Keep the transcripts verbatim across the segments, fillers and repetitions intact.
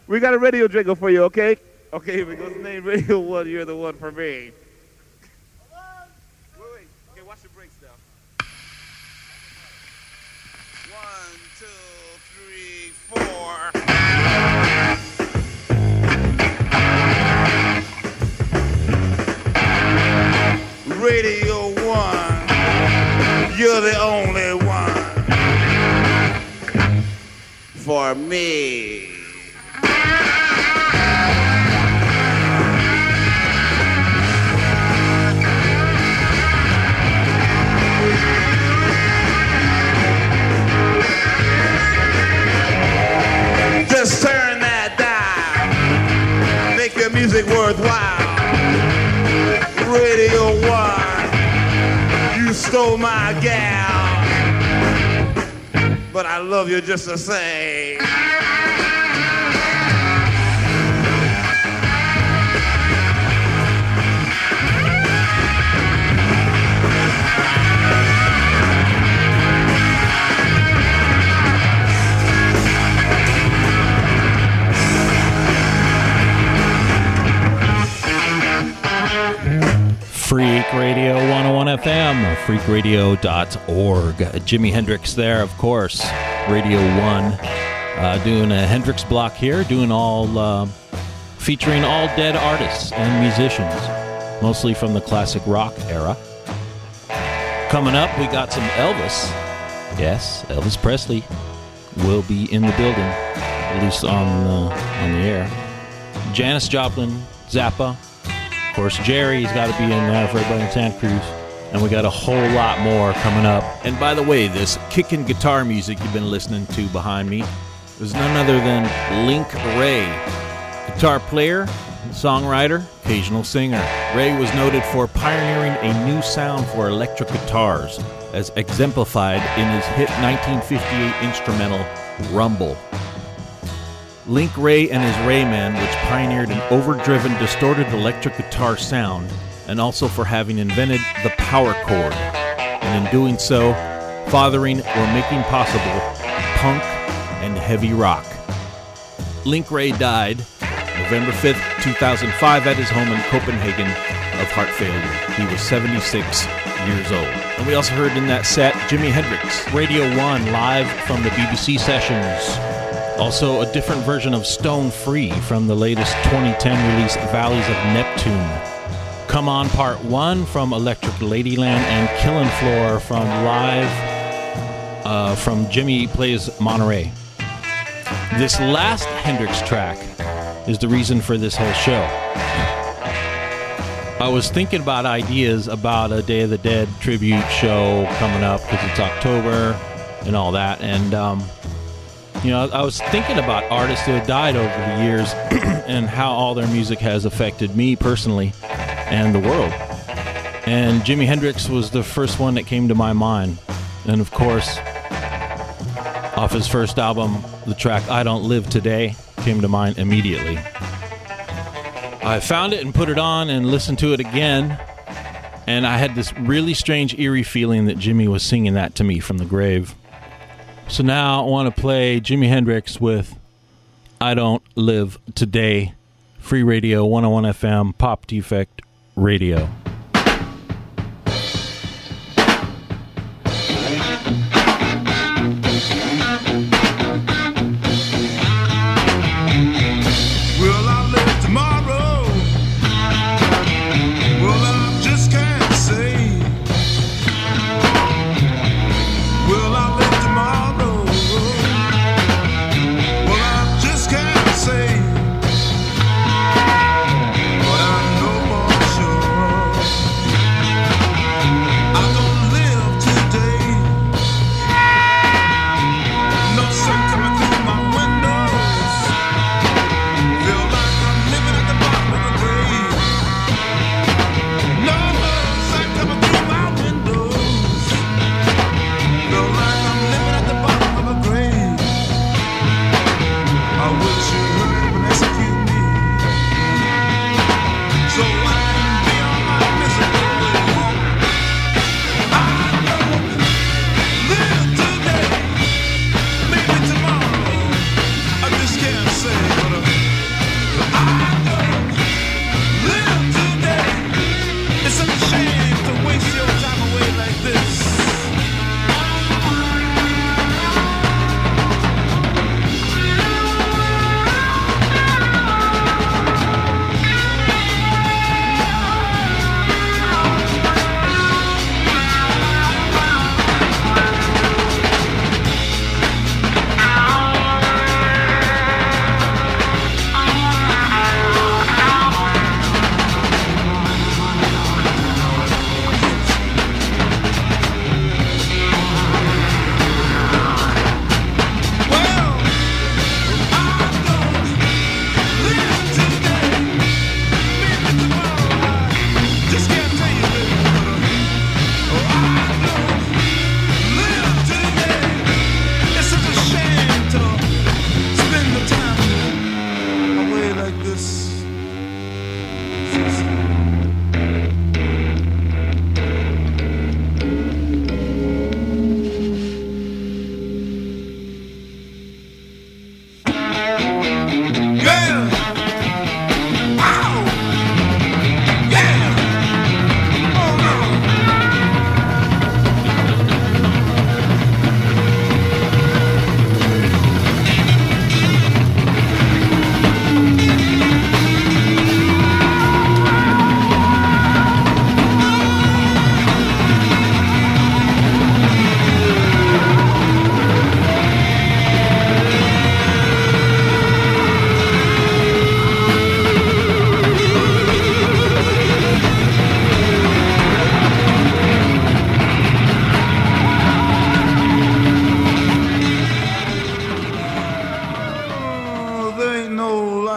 We got a radio jingle for you, okay? Okay, here we go. Name Radio One. You're the one for me. Wait, wait. Okay, watch the breaks now. One, two, three, four. Radio One. You're the only one for me. Just turn that dial, make your music worthwhile. Radio One, you stole my gal, but I love you just the same. Freak Radio one oh one F M, freak radio dot org. Jimi Hendrix there, of course. Radio one, uh, doing a Hendrix block here, doing all, uh, featuring all dead artists and musicians, mostly from the classic rock era. Coming up, we got some Elvis. Yes, Elvis Presley will be in the building, at least on the, on the air. Janis Joplin, Zappa. Of course, Jerry's got to be in there for everybody in Santa Cruz. And we got a whole lot more coming up. And by the way, this kicking guitar music you've been listening to behind me is none other than Link Wray. Guitar player, songwriter, occasional singer. Wray was noted for pioneering a new sound for electric guitars, as exemplified in his hit nineteen fifty-eight instrumental, Rumble. Link Wray and his Raymen, which pioneered an overdriven, distorted electric guitar sound, and also for having invented the power chord, and in doing so, fathering or making possible punk and heavy rock. Link Wray died November fifth, two thousand five at his home in Copenhagen of heart failure. He was seventy-six years old. And we also heard in that set Jimi Hendrix. Radio one, live from the B B C sessions. Also, a different version of Stone Free from the latest twenty ten release, Valleys of Neptune. Come On Part one from Electric Ladyland, and Killin' Floor from Live uh, from Jimmy Plays Monterey. This last Hendrix track is the reason for this whole show. I was thinking about ideas about a Day of the Dead tribute show coming up because it's October and all that, and um, you know, I was thinking about artists who had died over the years and how all their music has affected me personally and the world. And Jimi Hendrix was the first one that came to my mind. And of course, off his first album, the track I Don't Live Today came to mind immediately. I found it and put it on and listened to it again, and I had this really strange, eerie feeling that Jimmy was singing that to me from the grave. So now I want to play Jimi Hendrix with I Don't Live Today. Free Radio, one oh one F M, Pop Defect Radio. Say, but I know for sure.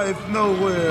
life nowhere.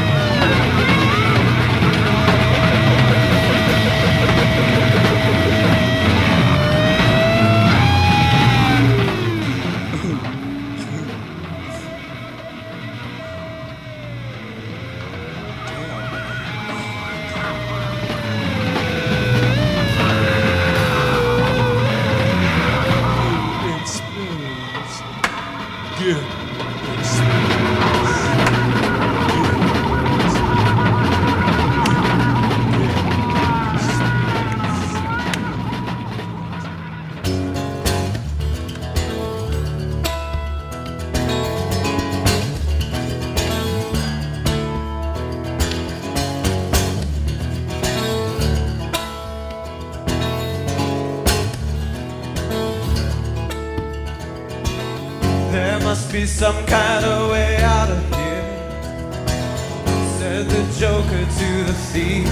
Some kind of way out of here, said the joker to the thief.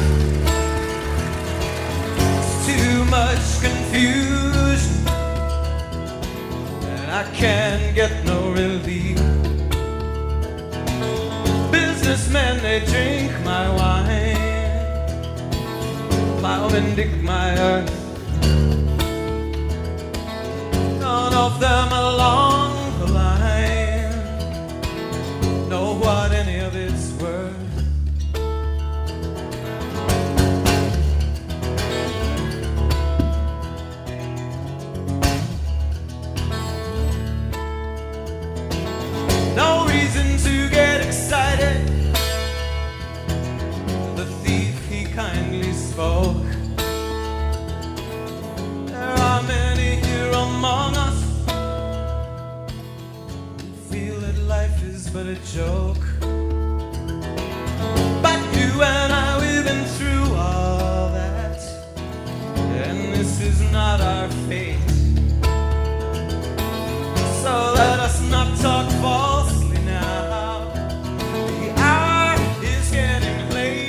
It's too much confusion and I can't get no relief. Businessmen, they drink my wine, plowmen dig my earth. None of them along the line know what any of it's worth. No reason to get excited. The thief, he kindly spoke. There are many here among us who feel that life is but a joke. But you and I, we've been through all that, and this is not our fate. So let us not talk falsely now. The hour is getting late.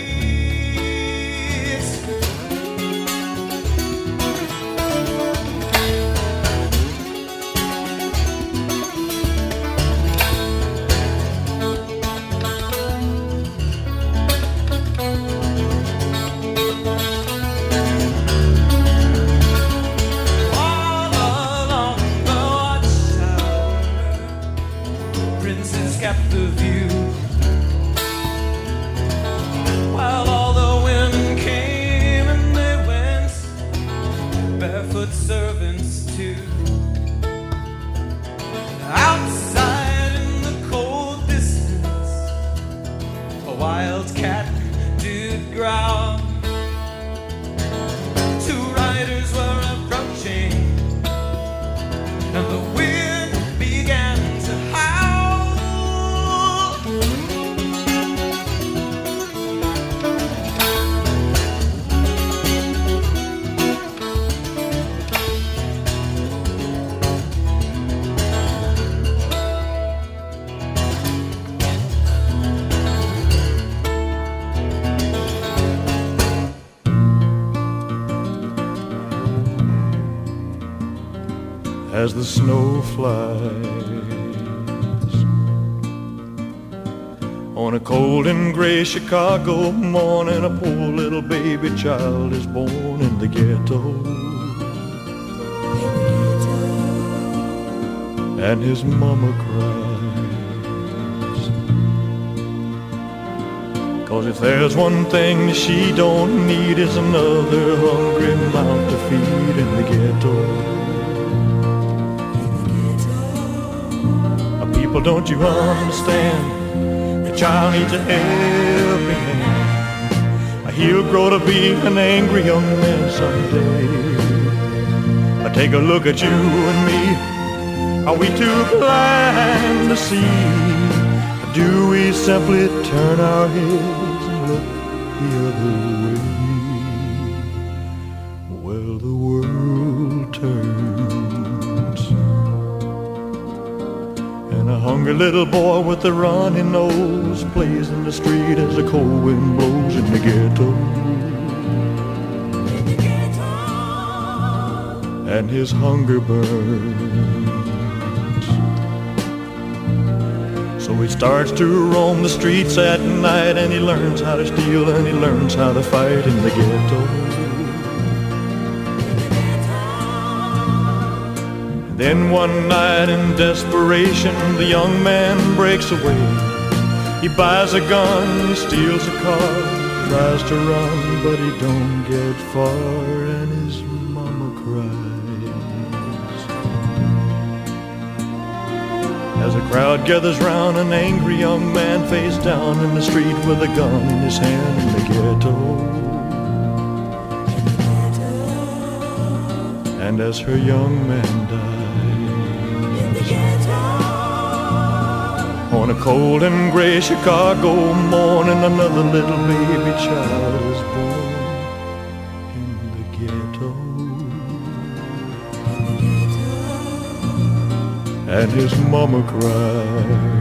All along the watchtower, princes kept the view, while all the women came and they went, barefoot servants too. Outside in the cold distance, a wild cat did growl. Two riders were approaching, and the wind began to howl. As the snow flies on a cold and gray Chicago morning, a poor little baby child is born in the ghetto, and his mama cries, 'cause if there's one thing she don't need, is another hungry mouth to feed in the ghetto. People, don't you understand? The child needs a helping hand. He'll grow to be an angry young man someday. Take a look at you and me. Are we too blind to see? Do we simply turn our heads and look the other way? Well, the world turns, and a hungry little boy with a runny nose plays in the street as the cold wind blows in the ghetto. And his hunger burns. So So he starts to roam the streets at night, and he learns how to steal, and he learns how to fight in the ghetto. Then one night in desperation, the young man breaks away. He buys a gun, steals a car, tries to run, but he don't get far, and his mama cries. As a crowd gathers round, an angry young man face down in the street with a gun in his hand in the ghetto. And as her young man dies, on a cold and gray Chicago morning, another little baby child is born in the ghetto. And his mama cried.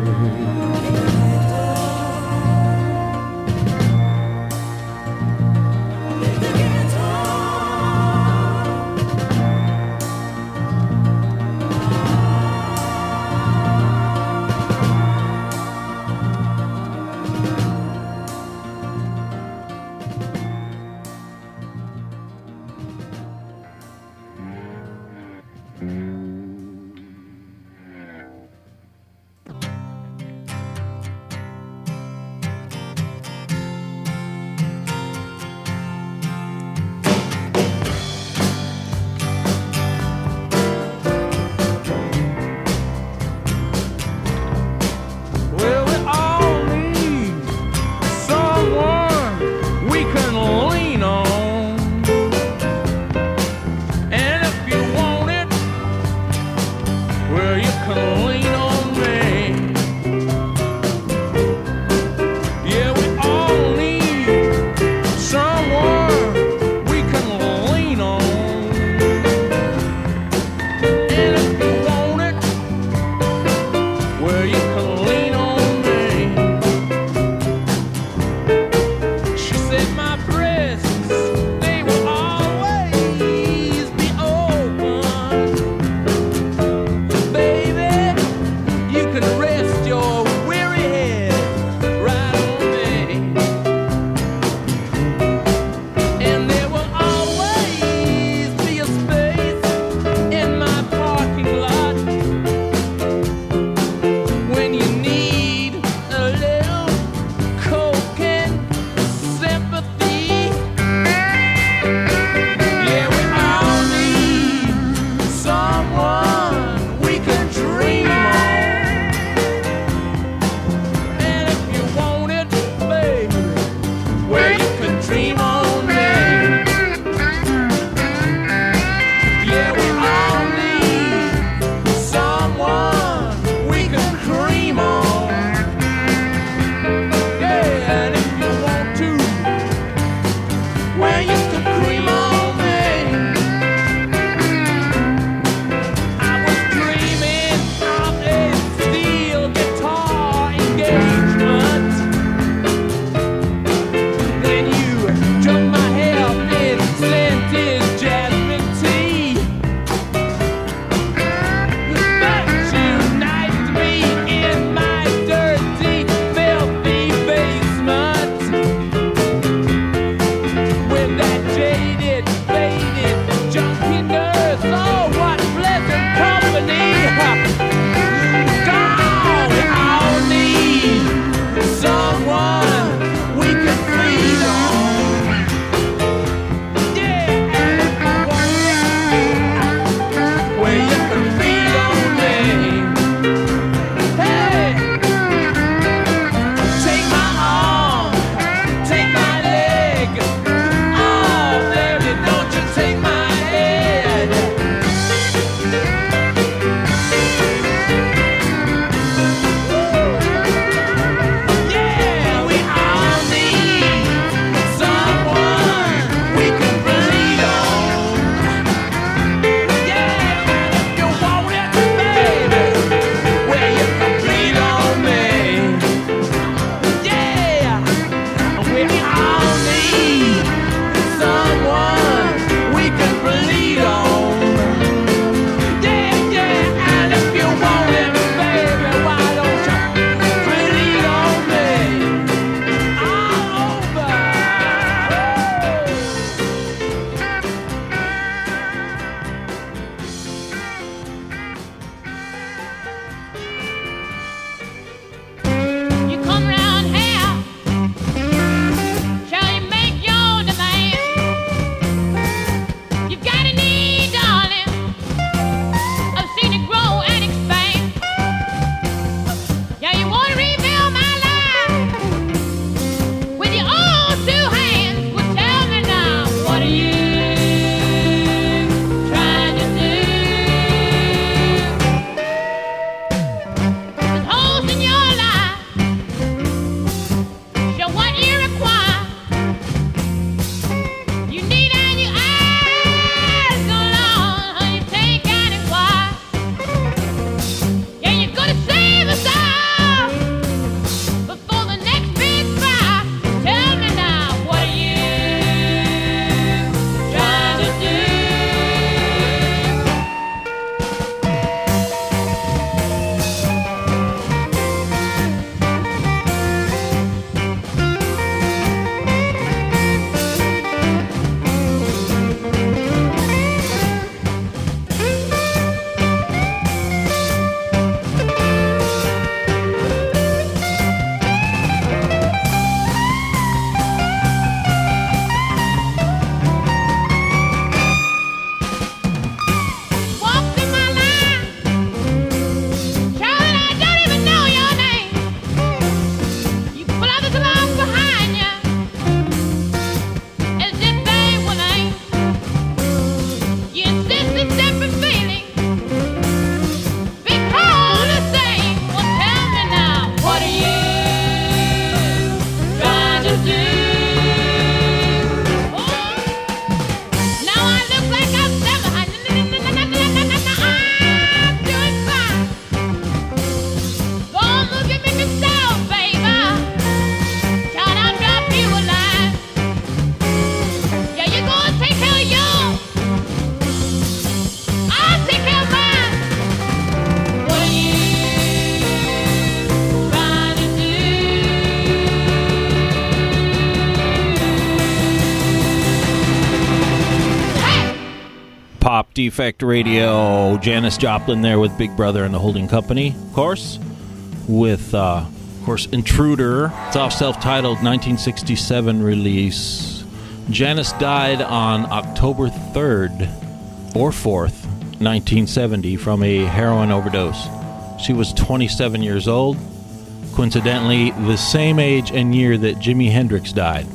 Defect Radio. Janis Joplin there with Big Brother and the Holding Company, of course, with, uh, of course, Intruder. It's off self-titled nineteen sixty-seven release. Janis died on October third or fourth, nineteen seventy, from a heroin overdose. She was twenty-seven years old, coincidentally the same age and year that Jimi Hendrix died.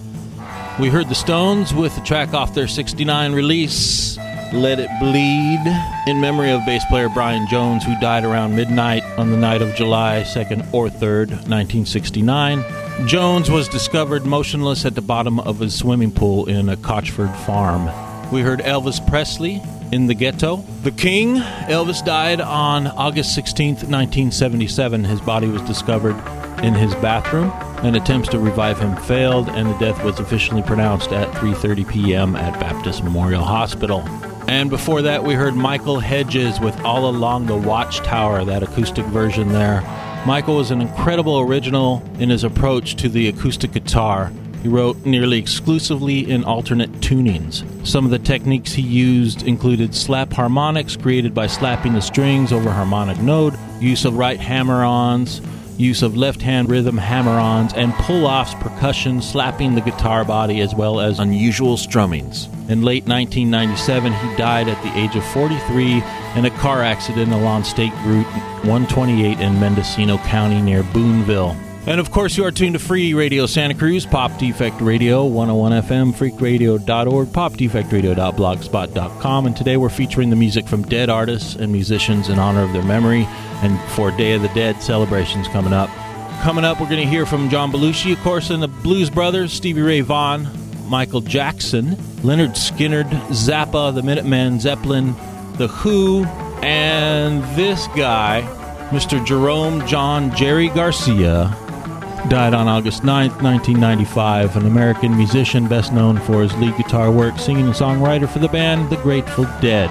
We heard the Stones with the track off their sixty-nine release, Let It Bleed, in memory of bass player Brian Jones, who died around midnight on the night of July second or third, nineteen sixty-nine. Jones was discovered motionless at the bottom of a swimming pool in a Cochford farm. We heard Elvis Presley, In the Ghetto. The King, Elvis died on August sixteenth, nineteen seventy-seven. His body was discovered in his bathroom, and attempts to revive him failed, and the death was officially pronounced at three thirty p.m. at Baptist Memorial Hospital. And before that, we heard Michael Hedges with All Along the Watchtower, that acoustic version there. Michael was an incredible original in his approach to the acoustic guitar. He wrote nearly exclusively in alternate tunings. Some of the techniques he used included slap harmonics, created by slapping the strings over harmonic note, use of right hammer-ons, use of left-hand rhythm hammer-ons, and pull-offs, percussion, slapping the guitar body, as well as unusual strummings. In late nineteen ninety-seven, he died at the age of forty-three in a car accident along State Route one twenty-eight in Mendocino County near Boonville. And of course, you are tuned to Free Radio Santa Cruz, Pop Defect Radio, one oh one F M, freak radio dot org, pop defect radio dot blogspot dot com. And today we're featuring the music from dead artists and musicians in honor of their memory and for Day of the Dead celebrations coming up. Coming up, we're going to hear from John Belushi, of course, and the Blues Brothers, Stevie Ray Vaughan, Michael Jackson, Leonard Skinner, Zappa, the Minutemen, Zeppelin, The Who, and this guy, Mister Jerome John Jerry Garcia, died on August ninth, nineteen ninety-five, an American musician best known for his lead guitar work, singing and songwriter for the band The Grateful Dead.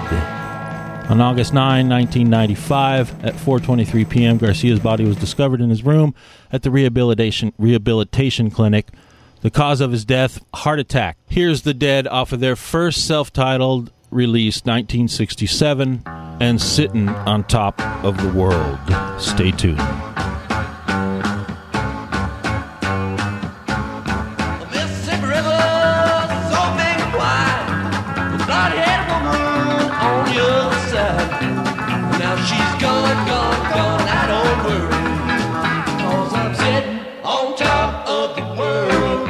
On August ninth, nineteen ninety-five, at four twenty-three p.m., Garcia's body was discovered in his room at the rehabilitation rehabilitation clinic. The cause of his death, heart attack. Here's The Dead off of their first self-titled release, nineteen sixty-seven, and Sittin' on Top of the World. Stay tuned. She's gone, gone, gone, I don't worry, 'cause I'm sitting on top of the world.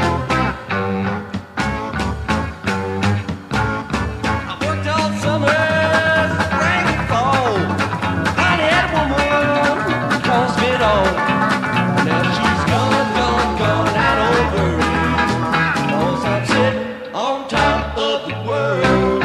I worked all summer, spring and fall. I had a woman who cost me it all. Now she's gone, gone, gone, I don't worry, 'cause I'm sitting on top of the world.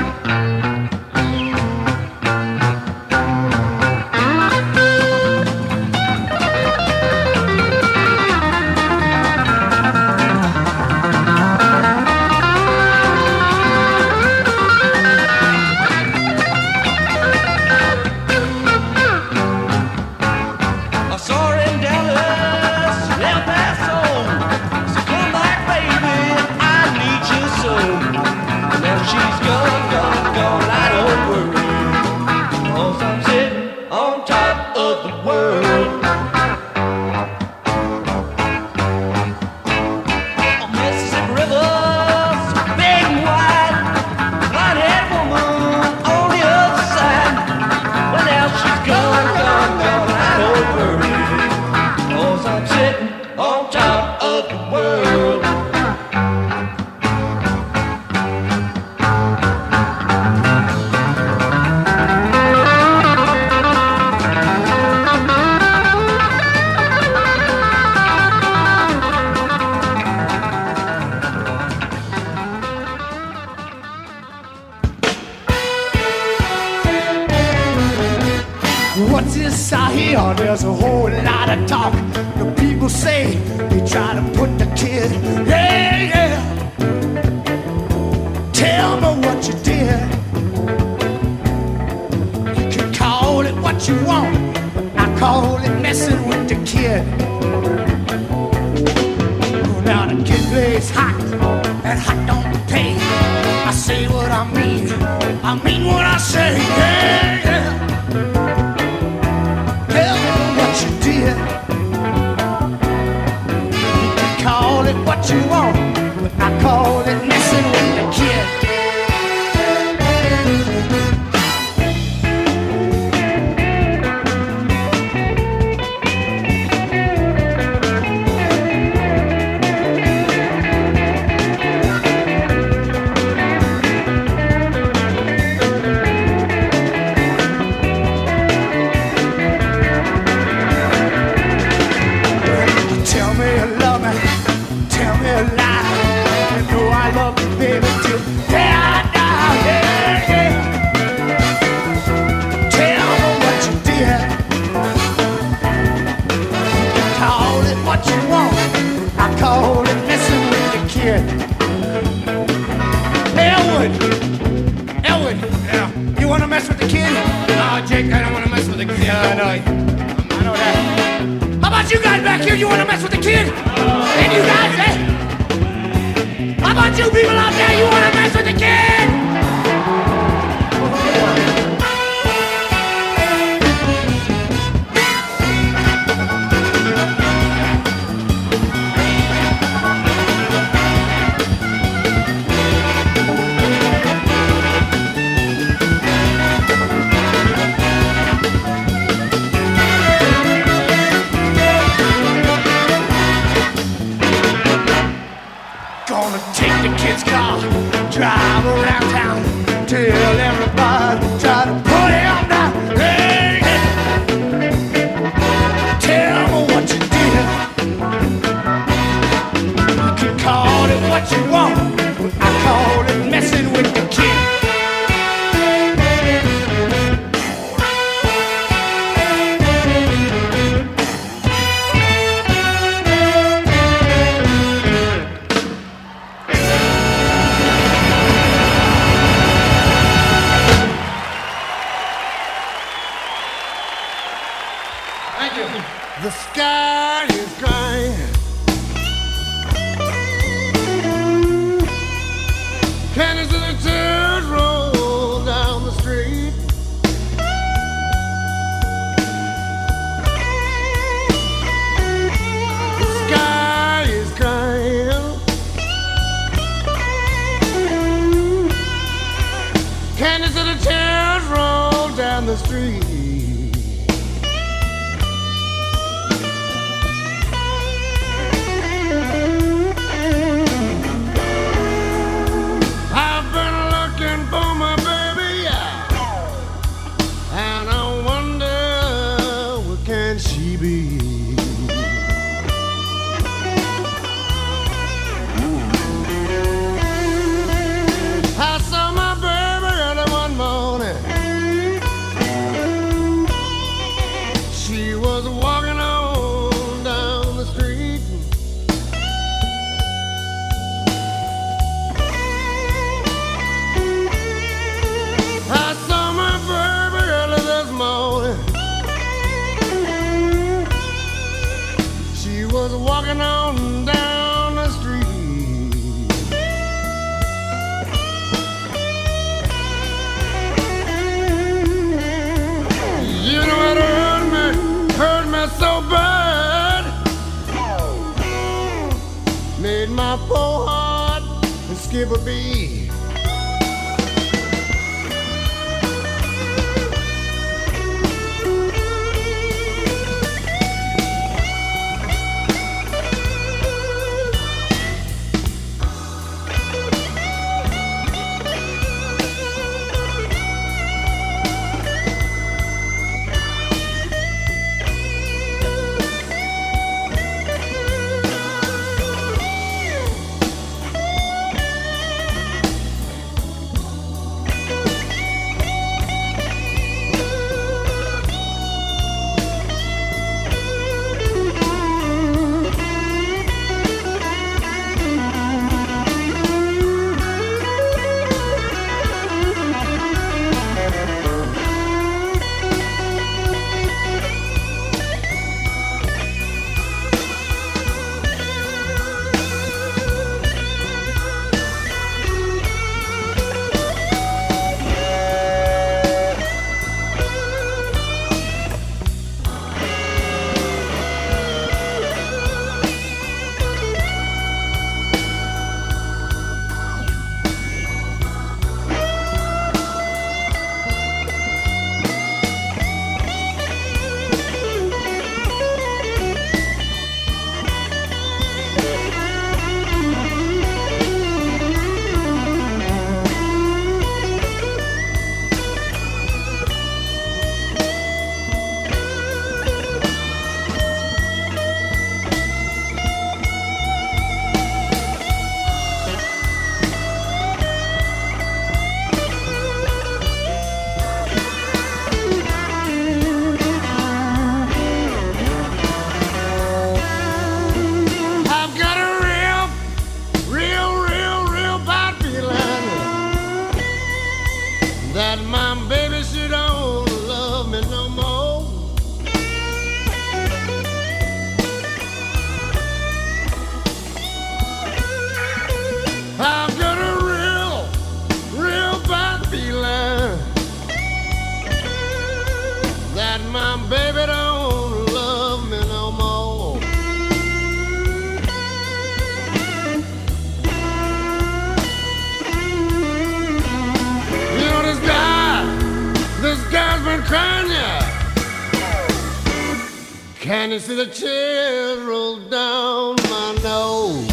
What's this I hear? There's a whole lot of talk. The people say they try to put the kid. Yeah, yeah. Tell me what you did. You can call it what you want, but I call it messing with the kid. Now the kid plays hot, and hot don't pay. I say what I mean. I I mean what I say, yeah, yeah. Tell me what you did. You can call it what you want, but I call it messing with the kid. You wanna mess with the kid? And you guys, eh? How about you people out there? You wanna mess with the kid? Drive around town, tell everybody, try to put him down. Hey, hey. Tell me what you did. You can call it what you want, I call it messing with the kid. The sky is crying. Cannons and the tears roll down the street. The sky is crying. Cannons and the tears roll down the street. Walking on down the street. You know what hurt me, hurt me so bad. Made my poor heart skip a beat. And you see the tears roll down my nose.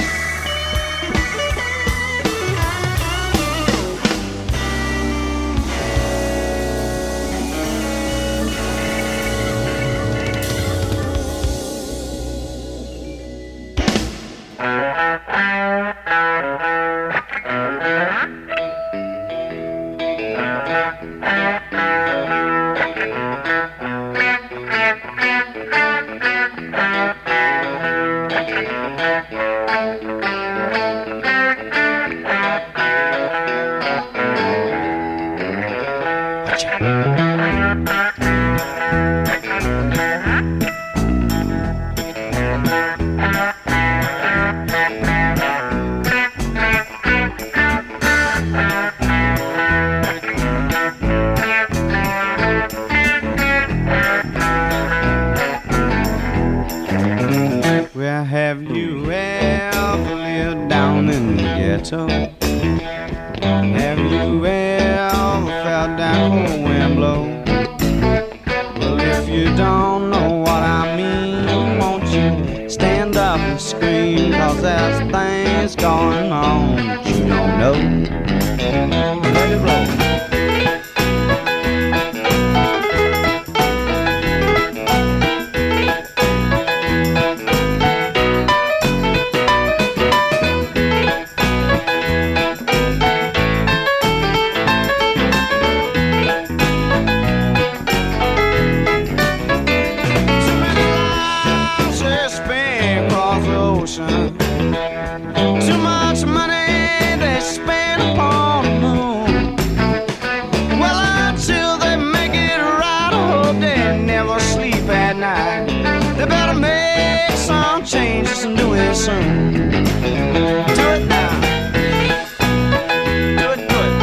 Well, have you ever lived down in the ghetto? Have you ever felt that cold wind blow? Well, if you don't know what I mean, won't you stand up and scream? Cause there's things going on that you don't know. Let it roll. Too much money they spend upon the moon. Well, until they make it right, I hope they never sleep at night. They better make some changes and do it soon. Do it now. Do it, do it.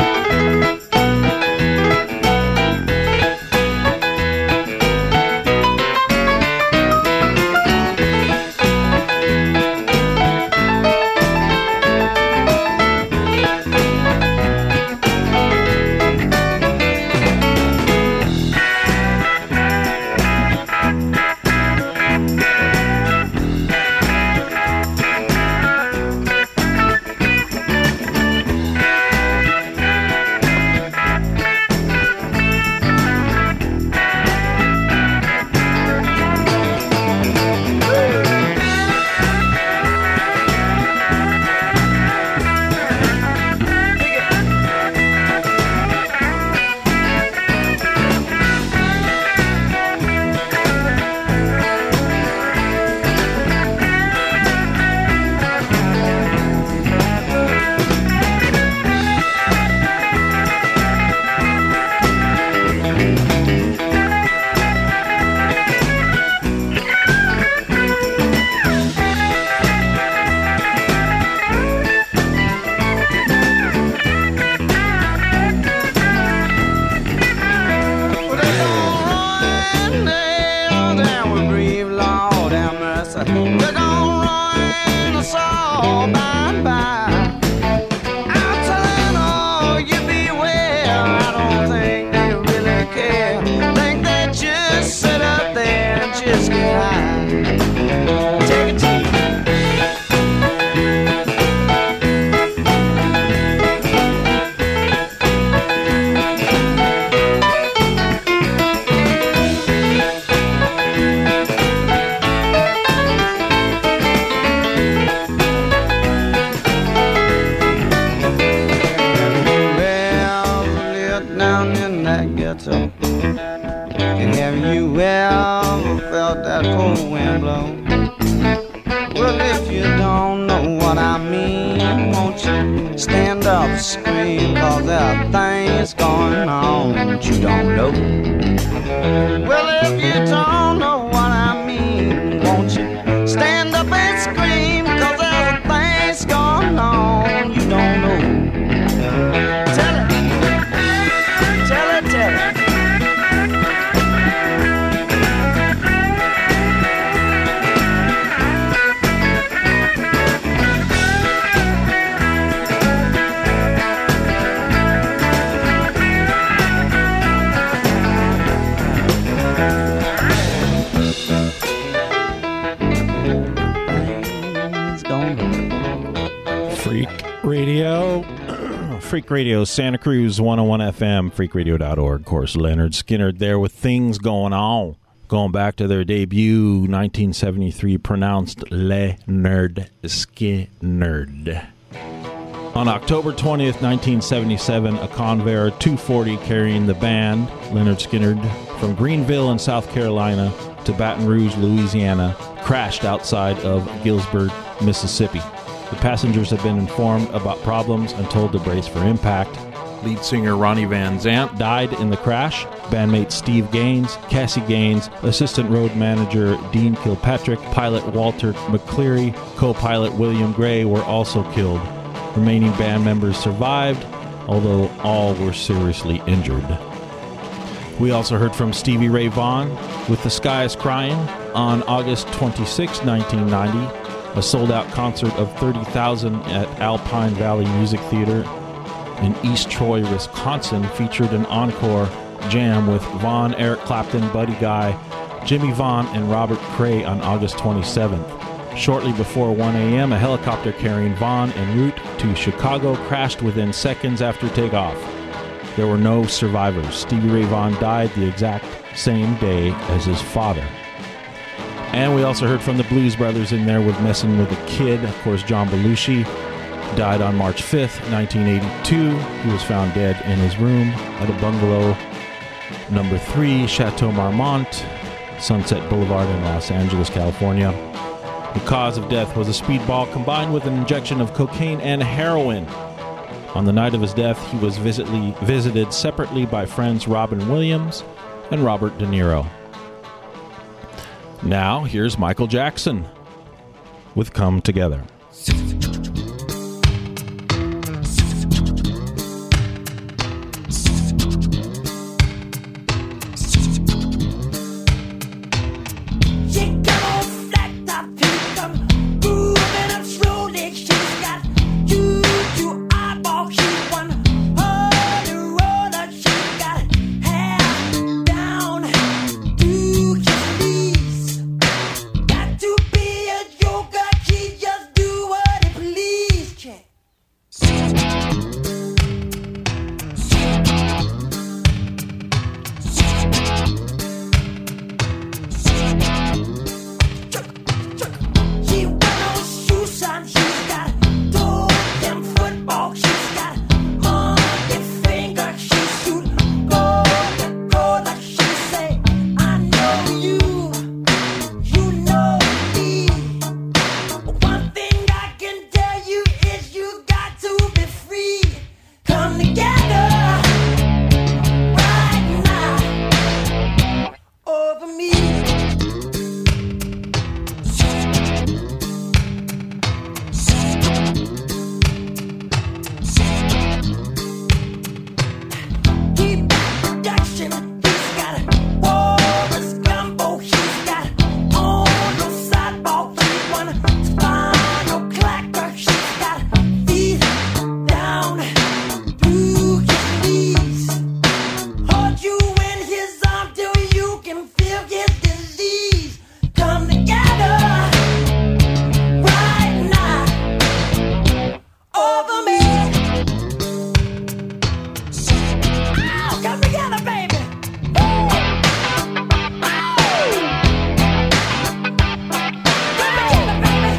Scream, cause there are things going on that you don't know. Well, if you don't know what I mean, won't you stand up and scream? Cause there are things going on you don't know. Tell it, tell it, tell it. things gonna hurt. Freak Radio. Freak Radio, Santa Cruz one oh one F M, freak radio dot org. Of course, Leonard Skinner there with Things Going On. Going back to their debut, nineteen seventy-three, pronounced Leonard Skinner. On October twentieth, nineteen seventy-seven, a Convair two forty carrying the band, Leonard Skinner, from Greenville in South Carolina to Baton Rouge, Louisiana, crashed outside of Gillsburg, Mississippi. The passengers have been informed about problems and told to brace for impact. Lead singer Ronnie Van Zant died in the crash. Bandmates Steve Gaines, Cassie Gaines, assistant road manager Dean Kilpatrick, pilot Walter McCleary, co-pilot William Gray were also killed. Remaining band members survived, although all were seriously injured. We also heard from Stevie Ray Vaughan with The Sky is Crying on August twenty-sixth, nineteen ninety. A sold-out concert of thirty thousand at Alpine Valley Music Theater in East Troy, Wisconsin, featured an encore jam with Vaughan, Eric Clapton, Buddy Guy, Jimmy Vaughan, and Robert Cray on August twenty-seventh. Shortly before one a.m., a helicopter carrying Vaughan en route to Chicago crashed within seconds after takeoff. There were no survivors. Stevie Ray Vaughan died the exact same day as his father. And we also heard from the Blues Brothers in there with Messing with a Kid. Of course, John Belushi died on March fifth, nineteen eighty-two. He was found dead in his room at a bungalow, number three, Chateau Marmont, Sunset Boulevard in Los Angeles, California. The cause of death was a speedball combined with an injection of cocaine and heroin. On the night of his death, he was visitly, visited separately by friends Robin Williams and Robert De Niro. Now, here's Michael Jackson with Come Together. Baby.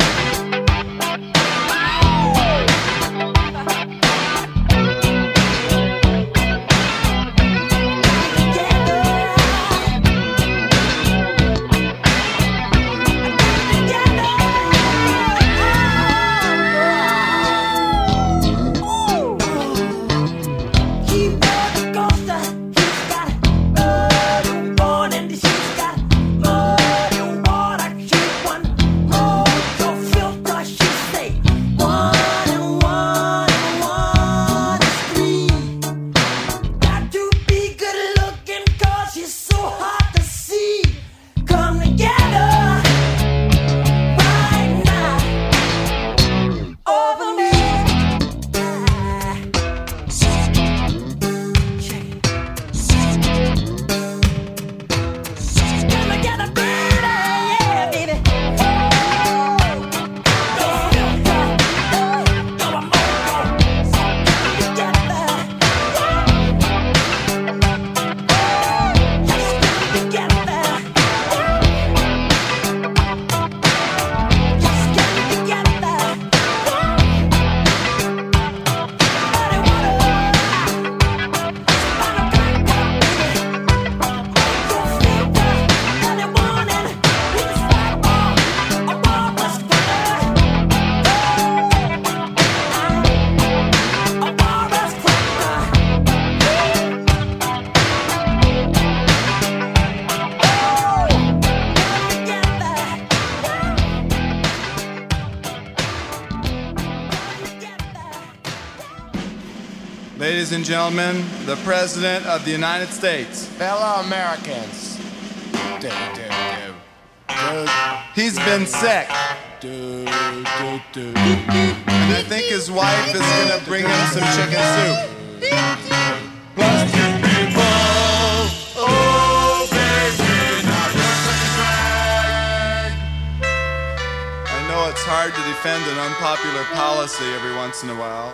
Ladies and gentlemen, the President of the United States. Fellow Americans. Do, do, do. Do. He's been sick. Do, do, do. And I think his wife is going to bring him some chicken soup. Plastic people. Oh, baby, now you're such a drag. I know it's hard to defend an unpopular policy every once in a while.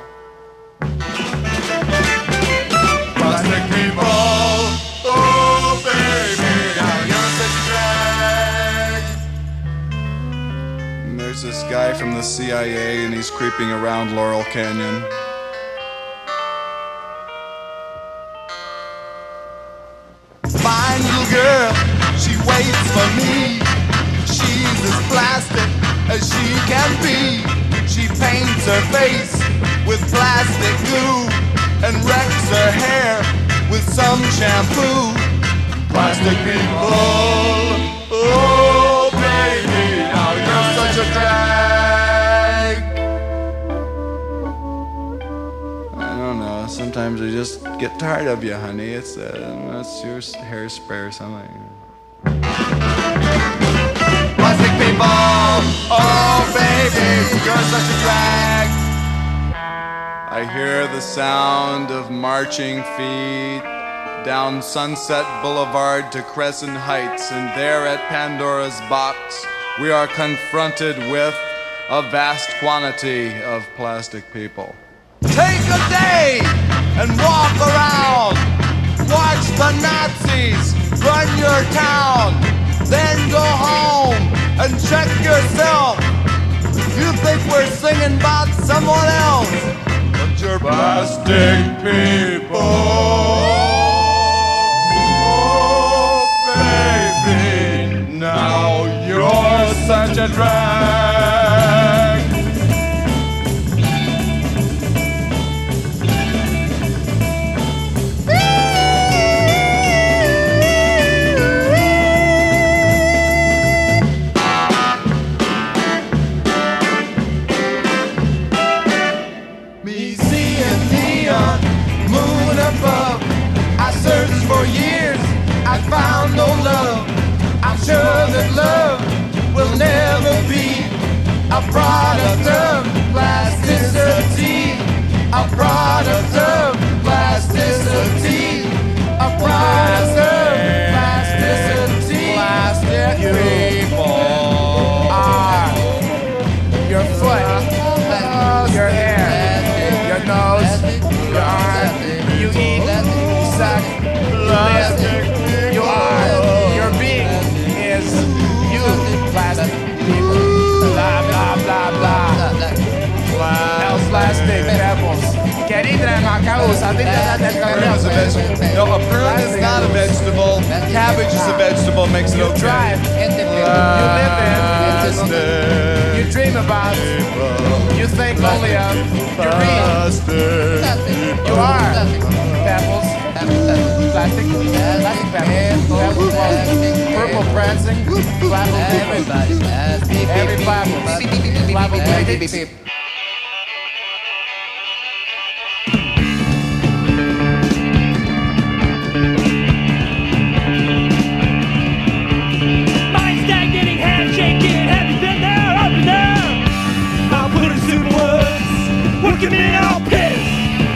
Plastic people. Oh, baby, now you're such a drag. And there's this guy from the C I A and he's creeping around Laurel Canyon. Fine little girl, she waits for me. She's as plastic as she can be. She paints her face with plastic glue and wrecks her hair with some shampoo. Plastic people, oh baby, now you're such a drag. I don't know, sometimes I just get tired of you, honey. It's, uh, that's your hairspray or something. Plastic people, oh baby, you're such a drag. I hear the sound of marching feet down Sunset Boulevard to Crescent Heights, and there at Pandora's box we are confronted with a vast quantity of plastic people. Take a day and walk around. Watch the Nazis run your town. Then go home and check yourself. You think we're singing about someone else, but you're plastic people. Oh, baby, now you're such a drag. For years I found no love. I'm sure that love will never be a product of plasticity. A product of plasticity. A product of plasticity. Plastic people are your foot, your hair, your nose, your arm. You eat, you suck. Plastic. You are, your being is you, plastic people. Blah, blah, blah, blah. Els plastic pebbles. Querida, Macaus, I think that that's Prune is a vegetable. No, a prune is not a vegetable. Cabbage is a vegetable, makes it you okay. drive, you live in, you dream about, you think only of, you read, you are pebbles. Plastic, plastic pebbles, pebbles, purple prancing, flabble, everybody, every flabble, flabble, beep, beep, beep. Mind stagnating, handshaking, have you been there, up and down? I'll put it in words, working me all pissed.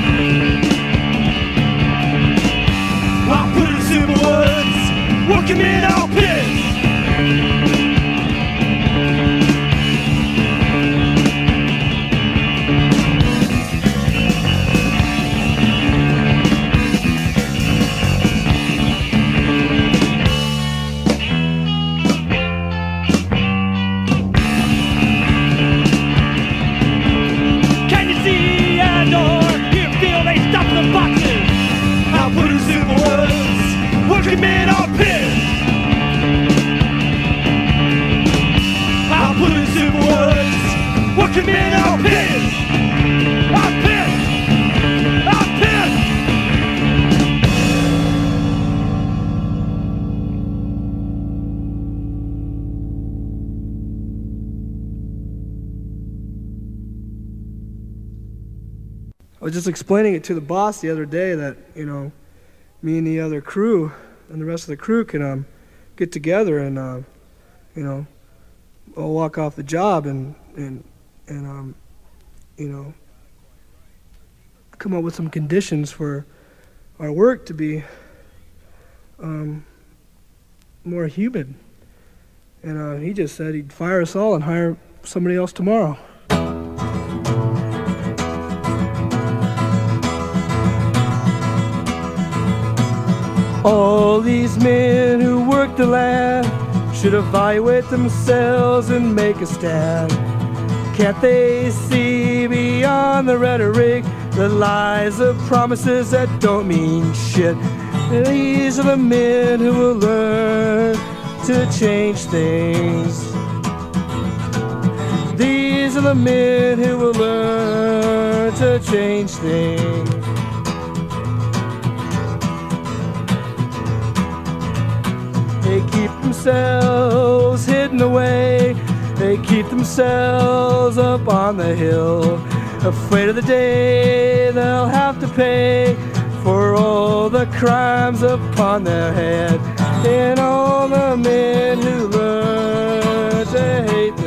I'll put it in words, working me all pissed. Can you see a door? You feel they stop the boxes. I'll put it in words, working me all pissed. I'll put it in words, working me all pissed. I'm pissed. I'm pissed. I was just explaining it to the boss the other day that, you know, me and the other crew and the rest of the crew can um, get together and, uh, you know, I'll walk off the job and, and, and um, you know, come up with some conditions for our work to be um, more human. And uh, he just said he'd fire us all and hire somebody else tomorrow. All these men who work the land should evaluate themselves and make a stand. Can't they see beyond the rhetoric, the lies of promises that don't mean shit? These are the men who will learn to change things. These are the men who will learn to change things. They keep themselves hidden away. They keep themselves up on the hill, afraid of the day they'll have to pay for all the crimes upon their head. And all the men who learn to hate